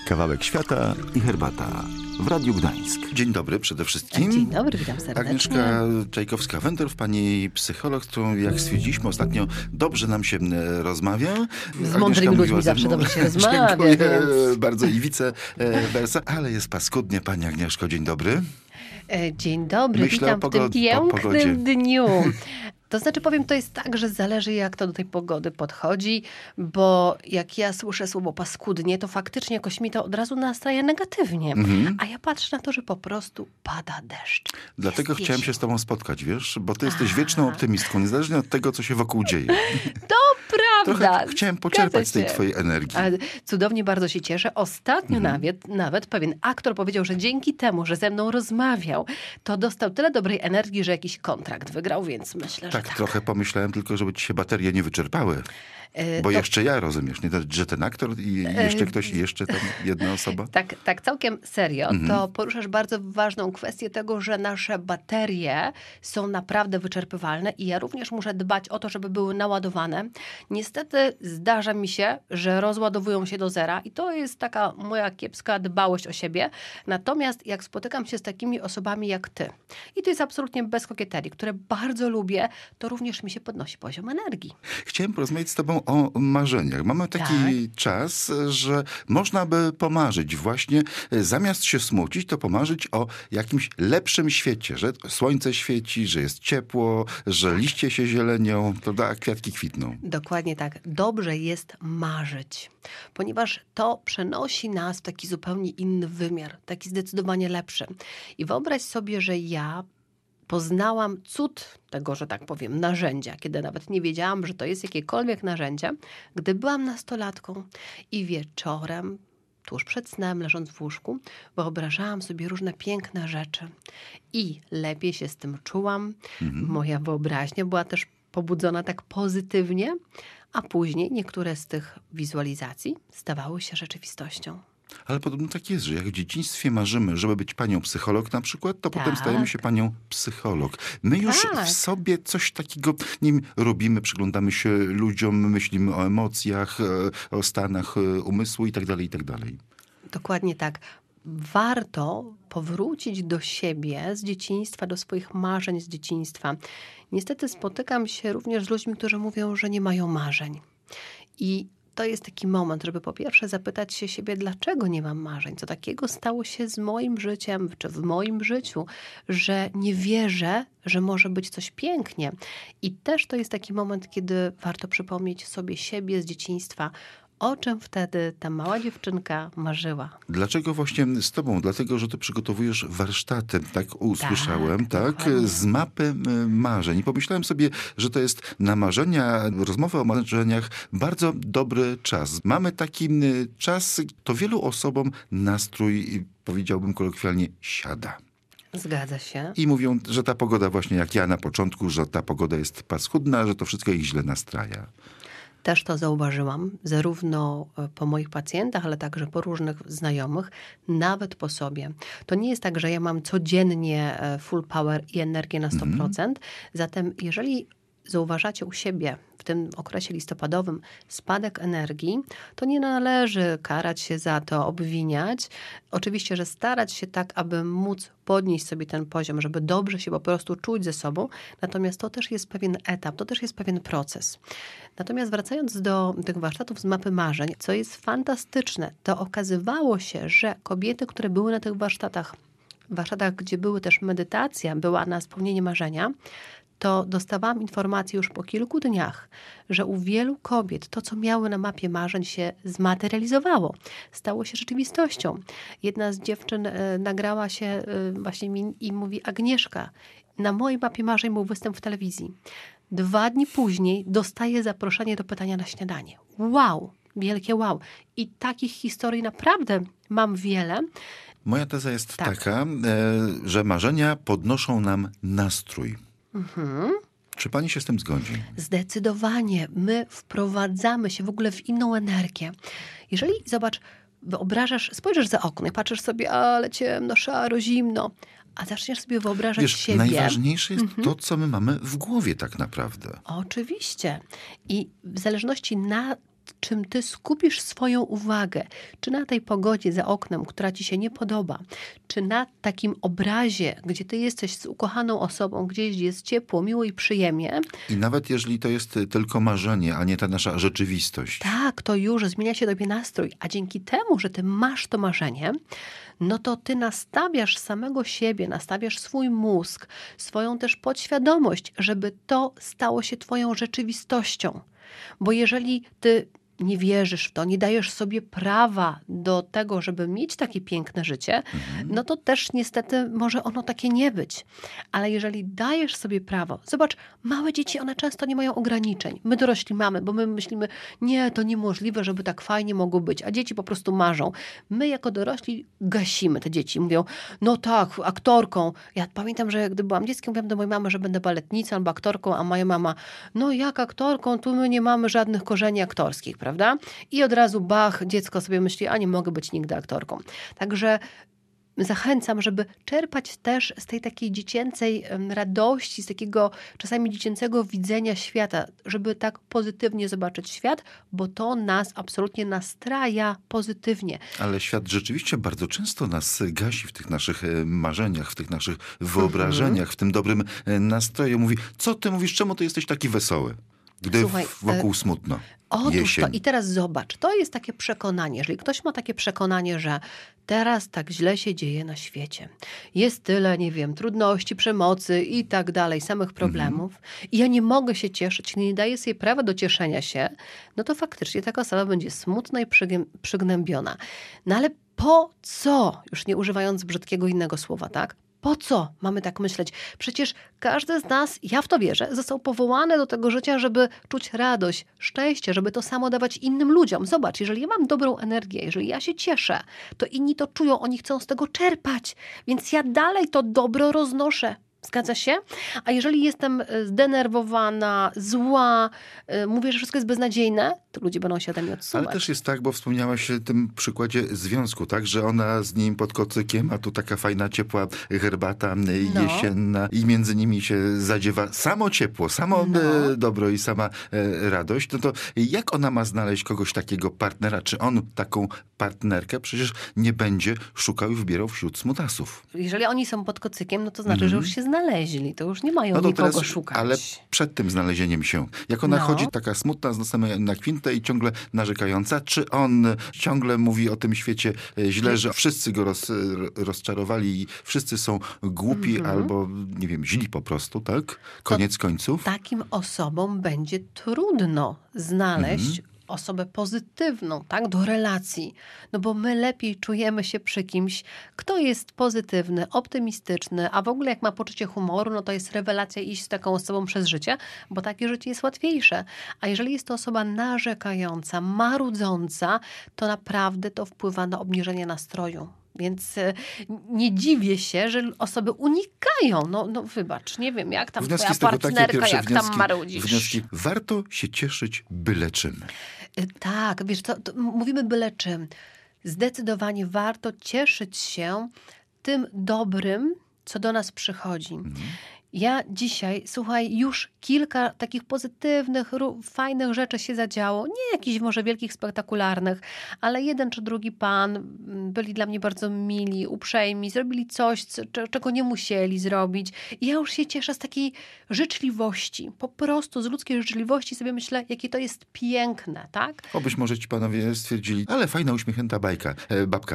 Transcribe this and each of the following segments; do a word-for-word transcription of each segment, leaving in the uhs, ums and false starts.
Kawałek świata i herbata w Radiu Gdańsk. Dzień dobry przede wszystkim. Dzień dobry, witam serdecznie. Agnieszka Czajkowska-Wędorf, pani psycholog, którą jak stwierdziliśmy ostatnio dobrze nam się rozmawia. Z mądrymi ludźmi zawsze dobrze się rozmawia. Dziękuję więc... bardzo i vice versa, ale jest paskudnie. Pani Agnieszko, dzień dobry. Dzień dobry, Myślę witam o pogod- w tym pięknym o dniu. To znaczy, powiem, to jest tak, że zależy, jak to do tej pogody podchodzi, bo jak ja słyszę słowo paskudnie, to faktycznie jakoś mi to od razu nastraja negatywnie. Mhm. A ja patrzę na to, że po prostu pada deszcz. Dlatego jest chciałem jesień. się z tobą spotkać, wiesz? Bo ty jesteś A. wieczną optymistką, niezależnie od tego, co się wokół dzieje. To prawda. Trochę chciałem poczerpać z tej twojej energii. A cudownie bardzo się cieszę. Ostatnio Mhm. nawet, nawet pewien aktor powiedział, że dzięki temu, że ze mną rozmawiał, to dostał tyle dobrej energii, że jakiś kontrakt wygrał, więc myślę, że Tak, tak. trochę pomyślałem tylko, żeby ci się baterie nie wyczerpały. E, Bo to... jeszcze ja, rozumiesz, nie? Że ten aktor i jeszcze ktoś, i jeszcze tam jedna osoba. Tak, tak całkiem serio, Mhm. to poruszasz bardzo ważną kwestię tego, że nasze baterie są naprawdę wyczerpywalne i ja również muszę dbać o to, żeby były naładowane. Niestety zdarza mi się, że rozładowują się do zera i to jest taka moja kiepska dbałość o siebie. Natomiast jak spotykam się z takimi osobami jak ty i to jest absolutnie bez kokieterii, które bardzo lubię, to również mi się podnosi poziom energii. Chciałem porozmawiać z tobą o marzeniach. Mamy taki Tak. czas, że można by pomarzyć właśnie, zamiast się smucić, to pomarzyć o jakimś lepszym świecie, że słońce świeci, że jest ciepło, że liście się zielenią, prawda, a kwiatki kwitną. Dokładnie tak. Dobrze jest marzyć, ponieważ to przenosi nas w taki zupełnie inny wymiar, taki zdecydowanie lepszy. I wyobraź sobie, że ja poznałam cud tego, że tak powiem, narzędzia, kiedy nawet nie wiedziałam, że to jest jakiekolwiek narzędzie, gdy byłam nastolatką i wieczorem, tuż przed snem, leżąc w łóżku, wyobrażałam sobie różne piękne rzeczy i lepiej się z tym czułam. Mhm. Moja wyobraźnia była też pobudzona tak pozytywnie, a później niektóre z tych wizualizacji stawały się rzeczywistością. Ale podobno tak jest, że jak w dzieciństwie marzymy, żeby być panią psycholog na przykład, to Tak. potem stajemy się panią psycholog. My już Tak. w sobie coś takiego nie wiem, robimy, przyglądamy się ludziom, myślimy o emocjach, o stanach umysłu i tak dalej, i tak dalej. Dokładnie tak. Warto powrócić do siebie z dzieciństwa, do swoich marzeń z dzieciństwa. Niestety spotykam się również z ludźmi, którzy mówią, że nie mają marzeń. I to jest taki moment, żeby po pierwsze zapytać się siebie, dlaczego nie mam marzeń? Co takiego stało się z moim życiem, czy w moim życiu, że nie wierzę, że może być coś pięknie. I też to jest taki moment, kiedy warto przypomnieć sobie siebie z dzieciństwa, o czym wtedy ta mała dziewczynka marzyła. Dlaczego właśnie z tobą? Dlatego, że ty przygotowujesz warsztaty, tak usłyszałem, tak? tak z mapy marzeń. I pomyślałem sobie, że to jest na marzenia, rozmowy o marzeniach bardzo dobry czas. Mamy taki czas, to wielu osobom nastrój, powiedziałbym kolokwialnie, siada. Zgadza się. I mówią, że ta pogoda właśnie jak ja na początku, że ta pogoda jest paskudna, że to wszystko ich źle nastraja. Też to zauważyłam, zarówno po moich pacjentach, ale także po różnych znajomych, nawet po sobie. To nie jest tak, że ja mam codziennie full power i energię na sto procent. Mm. Zatem jeżeli zauważacie u siebie w tym okresie listopadowym spadek energii, to nie należy karać się za to, obwiniać. Oczywiście, że starać się tak, aby móc podnieść sobie ten poziom, żeby dobrze się po prostu czuć ze sobą. Natomiast to też jest pewien etap, to też jest pewien proces. Natomiast wracając do tych warsztatów z mapy marzeń, co jest fantastyczne, to okazywało się, że kobiety, które były na tych warsztatach, warsztatach, gdzie były też medytacja, była na spełnienie marzenia, to dostawałam informację już po kilku dniach, że u wielu kobiet to, co miały na mapie marzeń, się zmaterializowało. Stało się rzeczywistością. Jedna z dziewczyn y, nagrała się y, właśnie mi i mówi: Agnieszka, na mojej mapie marzeń był występ w telewizji. Dwa dni później dostaję zaproszenie do pytania na śniadanie. Wow! Wielkie wow! I takich historii naprawdę mam wiele. Moja teza jest tak. taka, e, że marzenia podnoszą nam nastrój. Mhm. Czy pani się z tym zgodzi? Zdecydowanie. My wprowadzamy się w ogóle w inną energię. Jeżeli, zobacz, wyobrażasz, spojrzysz za okno i patrzysz sobie, ale ciemno, szaro, zimno, a zaczniesz sobie wyobrażać Wiesz, siebie. najważniejsze jest mhm. to, co my mamy w głowie tak naprawdę. Oczywiście. I w zależności na czym ty skupisz swoją uwagę. Czy na tej pogodzie za oknem, która ci się nie podoba, czy na takim obrazie, gdzie ty jesteś z ukochaną osobą, gdzieś jest ciepło, miło i przyjemnie. I nawet jeżeli to jest tylko marzenie, a nie ta nasza rzeczywistość. Tak, to już zmienia się tobie nastrój. A dzięki temu, że ty masz to marzenie, no to ty nastawiasz samego siebie, nastawiasz swój mózg, swoją też podświadomość, żeby to stało się twoją rzeczywistością. Bo jeżeli ty nie wierzysz w to, nie dajesz sobie prawa do tego, żeby mieć takie piękne życie, mhm. no to też niestety może ono takie nie być. Ale jeżeli dajesz sobie prawo, zobacz, małe dzieci, one często nie mają ograniczeń. My dorośli mamy, bo my myślimy, nie, to niemożliwe, żeby tak fajnie mogło być, a dzieci po prostu marzą. My jako dorośli gasimy te dzieci. Mówią, no tak, aktorką. Ja pamiętam, że gdy byłam dzieckiem, mówiłam do mojej mamy, że będę baletnicą albo aktorką, a moja mama, no jak aktorką, tu my nie mamy żadnych korzeni aktorskich, prawda? Prawda? I od razu bach, dziecko sobie myśli, a nie mogę być nigdy aktorką. Także zachęcam, żeby czerpać też z tej takiej dziecięcej radości, z takiego czasami dziecięcego widzenia świata, żeby tak pozytywnie zobaczyć świat, bo to nas absolutnie nastraja pozytywnie. Ale świat rzeczywiście bardzo często nas gasi w tych naszych marzeniach, w tych naszych wyobrażeniach, mhm. w tym dobrym nastroju. Mówi, co ty mówisz, czemu ty jesteś taki wesoły? Gdy Słuchaj, wokół smutno. Otóż Jesień. to. I teraz zobacz, to jest takie przekonanie, jeżeli ktoś ma takie przekonanie, że teraz tak źle się dzieje na świecie, jest tyle, nie wiem, trudności, przemocy i tak dalej, samych problemów mhm. i ja nie mogę się cieszyć, nie daję sobie prawa do cieszenia się, no to faktycznie taka osoba będzie smutna i przygnębiona. No ale po co, już nie używając brzydkiego innego słowa, tak? Po co mamy tak myśleć? Przecież każdy z nas, ja w to wierzę, został powołany do tego życia, żeby czuć radość, szczęście, żeby to samo dawać innym ludziom. Zobacz, jeżeli ja mam dobrą energię, jeżeli ja się cieszę, to inni to czują, oni chcą z tego czerpać. Więc ja dalej to dobro roznoszę. Zgadza się? A jeżeli jestem zdenerwowana, zła, mówię, że wszystko jest beznadziejne, to ludzie będą się ode mnie odsuwać. Ale też jest tak, bo wspomniałaś o tym przykładzie związku, tak? Że ona z nim pod kocykiem, a tu taka fajna, ciepła herbata no. jesienna i między nimi się zadziewa samo ciepło, samo no. dobro i sama radość. No to jak ona ma znaleźć kogoś takiego partnera? Czy on taką partnerkę przecież nie będzie szukał i wybierał wśród smutasów? Jeżeli oni są pod kocykiem, no to znaczy, mm. że już się znaleźli, to już nie mają no to nikogo teraz, szukać. Ale przed tym znalezieniem się, jak ona no. chodzi taka smutna z nosem na kwintę i ciągle narzekająca, czy on ciągle mówi o tym świecie źle, że wszyscy go roz, rozczarowali i wszyscy są głupi mm-hmm. albo, nie wiem, źli po prostu, tak? Koniec to końców. Takim osobom będzie trudno znaleźć mm-hmm. osobę pozytywną, tak, do relacji. No bo my lepiej czujemy się przy kimś, kto jest pozytywny, optymistyczny, a w ogóle jak ma poczucie humoru, no to jest rewelacja iść z taką osobą przez życie, bo takie życie jest łatwiejsze. A jeżeli jest to osoba narzekająca, marudząca, to naprawdę to wpływa na obniżenie nastroju. Więc nie dziwię się, że osoby unikają. No, no wybacz, nie wiem, jak tam wnioski twoja partnerka, jak wnioski, tam marudzisz. Wnioski. Warto się cieszyć byle czym. Tak, wiesz co, mówimy byle czym. Zdecydowanie warto cieszyć się tym dobrym, co do nas przychodzi. Mhm. Ja dzisiaj, słuchaj, już kilka takich pozytywnych, fajnych rzeczy się zadziało. Nie jakichś może wielkich, spektakularnych, ale jeden czy drugi pan byli dla mnie bardzo mili, uprzejmi, zrobili coś, czego nie musieli zrobić. I ja już się cieszę z takiej życzliwości. Po prostu z ludzkiej życzliwości sobie myślę, jakie to jest piękne, tak? Obyś może ci panowie stwierdzili, ale fajna, uśmiechnięta bajka, e, babka.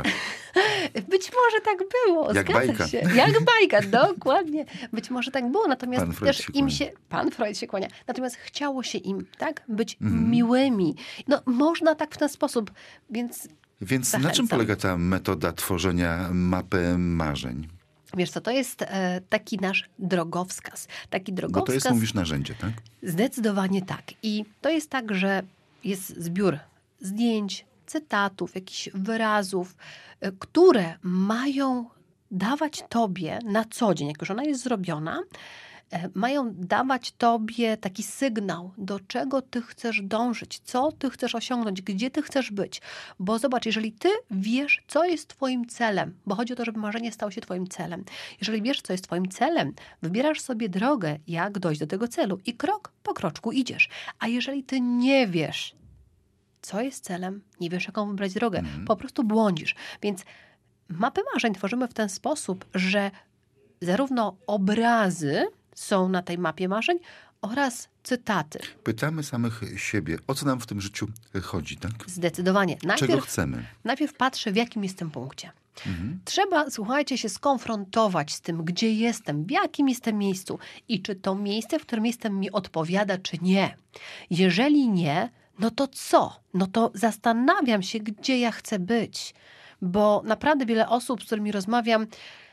Być może tak było, Jak zgadza bajka. się. Jak bajka, dokładnie. Być może tak było, natomiast pan Freud też się im kłania. się, pan Freud się kłania, natomiast chciało się im, tak, być Mhm. miłymi. No, można tak w ten sposób, więc Więc zachęcam. na czym polega ta metoda tworzenia mapy marzeń? Wiesz co, to jest e, taki nasz drogowskaz. Taki drogowskaz. Bo to jest, mówisz, narzędzie, tak? Zdecydowanie tak. I to jest tak, że jest zbiór zdjęć, cytatów, jakichś wyrazów, e, które mają dawać tobie na co dzień, jak już ona jest zrobiona, e, mają dawać tobie taki sygnał, do czego ty chcesz dążyć, co ty chcesz osiągnąć, gdzie ty chcesz być. Bo zobacz, jeżeli ty wiesz, co jest twoim celem, bo chodzi o to, żeby marzenie stało się twoim celem. Jeżeli wiesz, co jest twoim celem, wybierasz sobie drogę, jak dojść do tego celu i krok po kroczku idziesz. A jeżeli ty nie wiesz, co jest celem, nie wiesz, jaką wybrać drogę. Mhm. Po prostu błądzisz. Więc mapy marzeń tworzymy w ten sposób, że zarówno obrazy są na tej mapie marzeń oraz cytaty. Pytamy samych siebie, o co nam w tym życiu chodzi, tak? Zdecydowanie. Najpierw, Czego chcemy? Najpierw patrzę, w jakim jestem punkcie. Mhm. Trzeba, słuchajcie, się skonfrontować z tym, gdzie jestem, w jakim jestem miejscu i czy to miejsce, w którym jestem, mi odpowiada, czy nie. Jeżeli nie, no to co? No to zastanawiam się, gdzie ja chcę być. Bo naprawdę wiele osób, z którymi rozmawiam,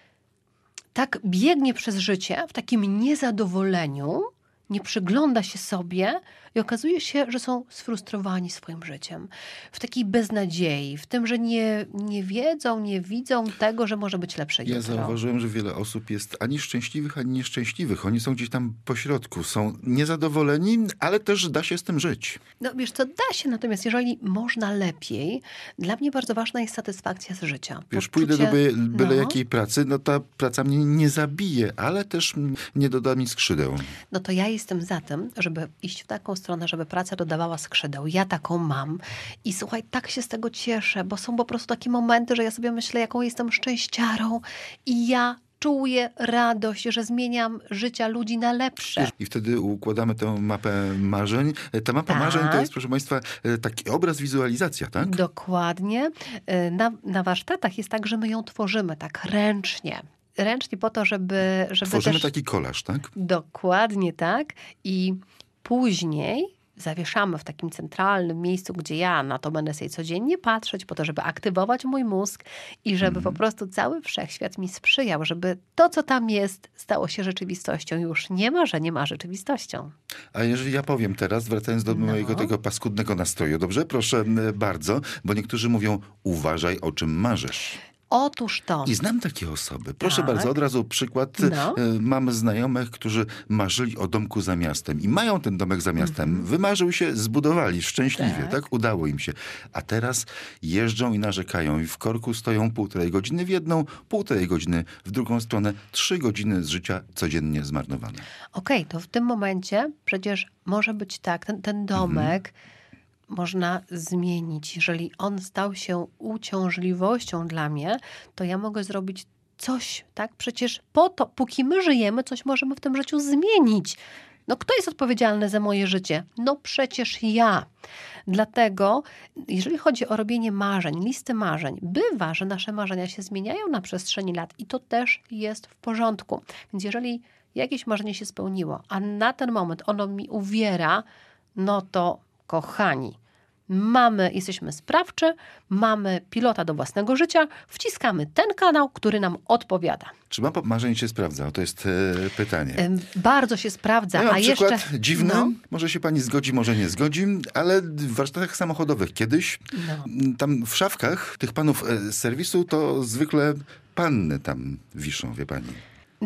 tak biegnie przez życie w takim niezadowoleniu, nie przygląda się sobie i okazuje się, że są sfrustrowani swoim życiem. W takiej beznadziei, w tym, że nie, nie wiedzą, nie widzą tego, że może być lepsze jutro. Ja zauważyłem, że wiele osób jest ani szczęśliwych, ani nieszczęśliwych. Oni są gdzieś tam pośrodku. Są niezadowoleni, ale też da się z tym żyć. No wiesz co, da się, natomiast jeżeli można lepiej, dla mnie bardzo ważna jest satysfakcja z życia. Wiesz, Poczucie, pójdę do byle, byle no. jakiej pracy, no ta praca mnie nie zabije, ale też nie doda mi skrzydeł. No to ja jestem za tym, żeby iść w taką stronę, żeby praca dodawała skrzydeł. Ja taką mam. I słuchaj, tak się z tego cieszę, bo są po prostu takie momenty, że ja sobie myślę, jaką jestem szczęściarą i ja czuję radość, że zmieniam życia ludzi na lepsze. I wtedy układamy tę mapę marzeń. Ta mapa tak. marzeń to jest, proszę Państwa, taki obraz, wizualizacja, tak? Dokładnie. Na, na warsztatach jest tak, że my ją tworzymy tak ręcznie. Ręcznie po to, żeby... żeby Tworzymy też... taki kolaż, tak? Dokładnie tak. I później zawieszamy w takim centralnym miejscu, gdzie ja na to będę sobie codziennie patrzeć, po to, żeby aktywować mój mózg i żeby mm. po prostu cały wszechświat mi sprzyjał, żeby to, co tam jest, stało się rzeczywistością. Już nie marzeniem, a rzeczywistością. A jeżeli ja powiem teraz, wracając do no. mojego tego paskudnego nastroju, dobrze? Proszę bardzo, bo niektórzy mówią, uważaj, o czym marzysz. Otóż to. I znam takie osoby. Proszę tak. bardzo, od razu przykład. No. Mam znajomych, którzy marzyli o domku za miastem i mają ten domek za miastem. Mm-hmm. Wymarzył się, zbudowali szczęśliwie, tak. tak? Udało im się. A teraz jeżdżą i narzekają i w korku stoją półtorej godziny w jedną, półtorej godziny w drugą stronę, trzy godziny z życia codziennie zmarnowane. Okej, okay, to w tym momencie przecież może być tak, ten, ten domek mm-hmm. można zmienić. Jeżeli on stał się uciążliwością dla mnie, to ja mogę zrobić coś, tak? Przecież po to, póki my żyjemy, coś możemy w tym życiu zmienić. No kto jest odpowiedzialny za moje życie? No przecież ja. Dlatego, jeżeli chodzi o robienie marzeń, listy marzeń, bywa, że nasze marzenia się zmieniają na przestrzeni lat i to też jest w porządku. Więc jeżeli jakieś marzenie się spełniło, a na ten moment ono mi uwiera, no to kochani, mamy, jesteśmy sprawczy, mamy pilota do własnego życia, wciskamy ten kanał, który nam odpowiada. Czy mapa marzeń się sprawdza? To jest e, pytanie. Ym, bardzo się sprawdza. Ja mam a przykład jeszcze dziwny, no. może się pani zgodzi, może nie zgodzi, ale w warsztatach samochodowych kiedyś, no. tam w szafkach tych panów z serwisu to zwykle panny tam wiszą, wie pani.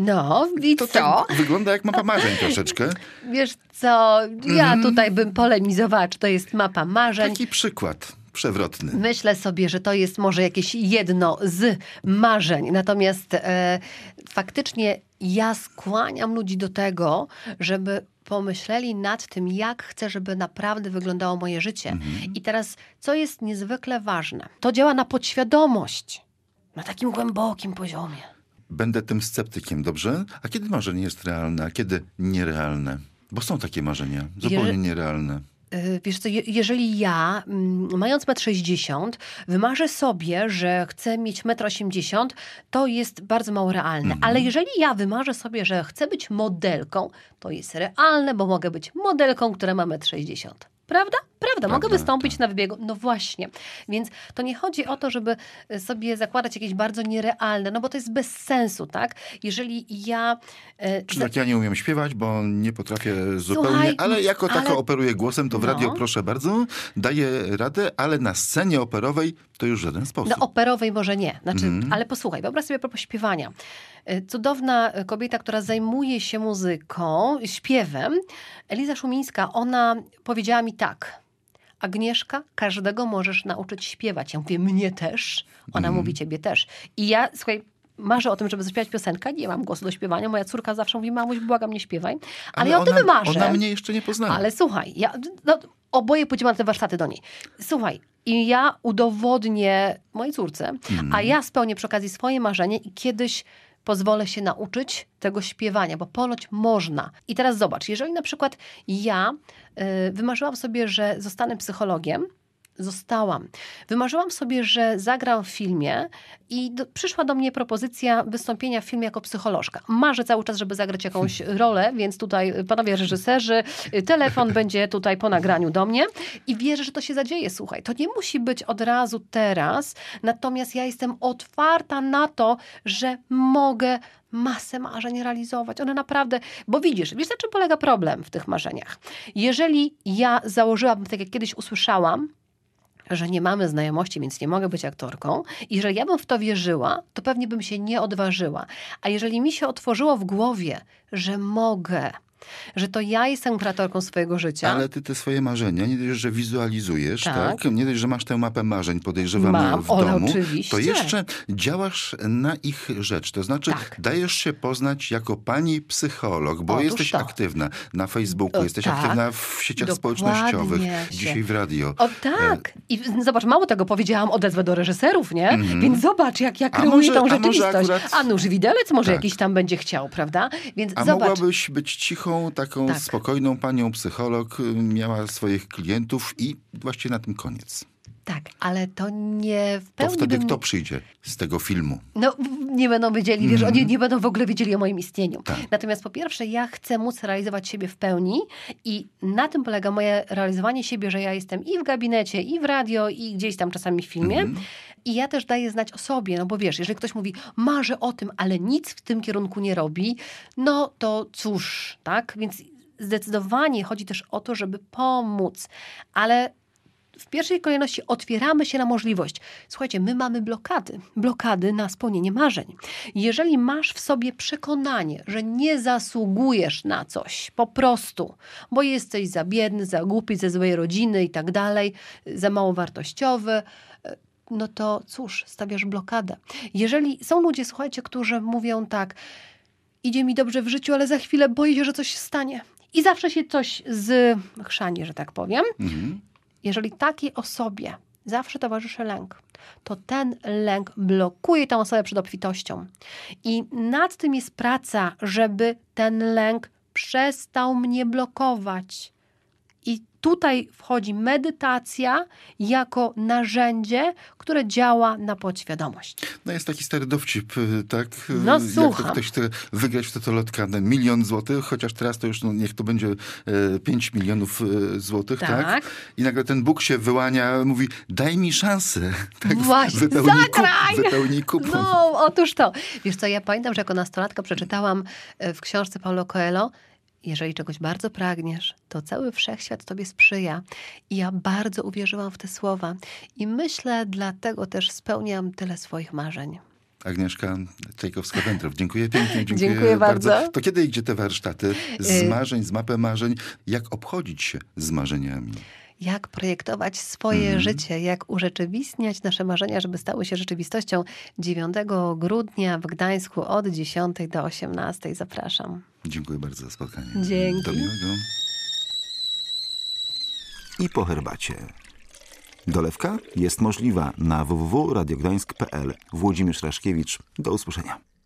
No i to co? Tak wygląda jak mapa marzeń troszeczkę. Wiesz co, ja mm. tutaj bym polemizowała, czy to jest mapa marzeń. Taki przykład przewrotny. Myślę sobie, że to jest może jakieś jedno z marzeń. Natomiast e, faktycznie ja skłaniam ludzi do tego, żeby pomyśleli nad tym, jak chcę, żeby naprawdę wyglądało moje życie. Mhm. I teraz, co jest niezwykle ważne, to działa na podświadomość, na takim głębokim poziomie. Będę tym sceptykiem, dobrze? A kiedy marzenie jest realne, a kiedy nierealne? Bo są takie marzenia, zupełnie Je- nierealne. Wiesz co, jeżeli ja, mając metr sześćdziesiąt, wymarzę sobie, że chcę mieć metr osiemdziesiąt, to jest bardzo mało realne. Mm. Ale jeżeli ja wymarzę sobie, że chcę być modelką, to jest realne, bo mogę być modelką, która ma metr sześćdziesiąt. Prawda? Prawda. Mogę Prawda, wystąpić tak. na wybiegu. No właśnie. Więc to nie chodzi o to, żeby sobie zakładać jakieś bardzo nierealne, no bo to jest bez sensu, tak? Jeżeli ja... E, Czy tak ja nie umiem śpiewać, bo nie potrafię zupełnie, Słuchaj, ale jako ale... tako operuję głosem, to w no. radio proszę bardzo, daję radę, ale na scenie operowej to już w żaden sposób. No operowej może nie. Znaczy, mm. ale posłuchaj, wyobraź sobie a propos śpiewania. Cudowna kobieta, która zajmuje się muzyką, śpiewem, Eliza Szumińska, ona powiedziała mi tak: Agnieszka, każdego możesz nauczyć śpiewać. Ja mówię, mnie też. Ona mm. mówi, ciebie też. I ja, słuchaj, marzę o tym, żeby zaśpiewać piosenkę. Nie mam głosu do śpiewania. Moja córka zawsze mówi, mamuś, błagam, nie śpiewaj. Ale, ale ja o ona, tym marzę. Ona mnie jeszcze nie poznała. Ale słuchaj, ja... No, oboje pójdziemy na te warsztaty do niej. Słuchaj, i ja udowodnię mojej córce, mm. a ja spełnię przy okazji swoje marzenie i kiedyś pozwolę się nauczyć tego śpiewania, bo ponoć można. I teraz zobacz, jeżeli na przykład ja y, wymarzyłam sobie, że zostanę psychologiem, zostałam. Wymarzyłam sobie, że zagram w filmie i do, przyszła do mnie propozycja wystąpienia w filmie jako psycholożka. Marzę cały czas, żeby zagrać jakąś rolę, więc tutaj panowie reżyserzy, telefon będzie tutaj po nagraniu do mnie i wierzę, że to się zadzieje. Słuchaj, to nie musi być od razu teraz, natomiast ja jestem otwarta na to, że mogę masę marzeń realizować. One naprawdę, bo widzisz, wiesz, na czym polega problem w tych marzeniach? Jeżeli ja założyłam, tak jak kiedyś usłyszałam, że nie mamy znajomości, więc nie mogę być aktorką. I jeżeli ja bym w to wierzyła, to pewnie bym się nie odważyła. A jeżeli mi się otworzyło w głowie, że mogę, że to ja jestem kreatorką swojego życia. Ale ty te swoje marzenia, nie dość, że wizualizujesz, tak? tak? Nie dość, że masz tę mapę marzeń, podejrzewam, Mam, w Ola, domu, oczywiście. to jeszcze działasz na ich rzecz. To znaczy tak. dajesz się poznać jako pani psycholog, bo Otóż jesteś to. aktywna na Facebooku, O, jesteś tak. aktywna w sieciach Dokładnie społecznościowych, się. dzisiaj w radio. O tak. I zobacz, mało tego powiedziałam, odezwę do reżyserów, nie? Mhm. Więc zobacz, jak ja A kreuję może- tą a może rzeczywistość. akurat- A nuż widelec może Tak. jakiś tam będzie chciał, prawda? Więc A zobacz. mogłabyś być cichą, taką Tak. spokojną panią psycholog, miała swoich klientów i właściwie na tym koniec. Tak, ale to nie w To pełni wtedy bym... kto przyjdzie z tego filmu? No, nie będą wiedzieli, wiesz, oni nie będą w ogóle wiedzieli o moim istnieniu. Tak. Natomiast po pierwsze, ja chcę móc realizować siebie w pełni i na tym polega moje realizowanie siebie, że ja jestem i w gabinecie, i w radio, i gdzieś tam czasami w filmie. Mhm. I ja też daję znać o sobie, no bo wiesz, jeżeli ktoś mówi, marzę o tym, ale nic w tym kierunku nie robi, no to cóż, tak? Więc zdecydowanie chodzi też o to, żeby pomóc, ale w pierwszej kolejności otwieramy się na możliwość. Słuchajcie, my mamy blokady. Blokady na spełnienie marzeń. Jeżeli masz w sobie przekonanie, że nie zasługujesz na coś, po prostu, bo jesteś za biedny, za głupi, ze złej rodziny i tak dalej, za mało wartościowy, no to cóż, stawiasz blokadę. Jeżeli są ludzie, słuchajcie, którzy mówią tak, idzie mi dobrze w życiu, ale za chwilę boję się, że coś się stanie. I zawsze się coś zchrzani, że tak powiem. Mhm. Jeżeli takiej osobie zawsze towarzyszy lęk, to ten lęk blokuje tę osobę przed obfitością. I nad tym jest praca, żeby ten lęk przestał mnie blokować. I tutaj wchodzi medytacja jako narzędzie, które działa na podświadomość. No jest taki stary dowcip, tak? No, Jak to słucham. ktoś chce wygrać w totolotka na milion złotych, chociaż teraz to już no, niech to będzie e, pięć milionów e, złotych, tak. Tak. I nagle ten Bóg się wyłania, mówi, daj mi szansę. Tak? Właśnie, wypełnij kup, zagraj! wypełnij kupon. No, otóż to. Wiesz co, ja pamiętam, że jako nastolatka przeczytałam e, w książce Paulo Coelho, jeżeli czegoś bardzo pragniesz, to cały wszechświat tobie sprzyja. I ja bardzo uwierzyłam w te słowa. I myślę, dlatego też spełniam tyle swoich marzeń. Agnieszka Czajkowska-Wędrow. Dziękuję pięknie. Dziękuję, Dziękuję bardzo. To kiedy idzie te warsztaty? Z Y- marzeń, z mapy marzeń. Jak obchodzić się z marzeniami? Jak projektować swoje Mhm. życie, jak urzeczywistniać nasze marzenia, żeby stały się rzeczywistością. dziewiątego grudnia w Gdańsku od dziesiątej do osiemnastej. Zapraszam. Dziękuję bardzo za spotkanie. Dzięki. Do miłego. I po herbacie. Dolewka jest możliwa na w w w kropka radiogdańsk kropka p l. Włodzimierz Raszkiewicz. Do usłyszenia.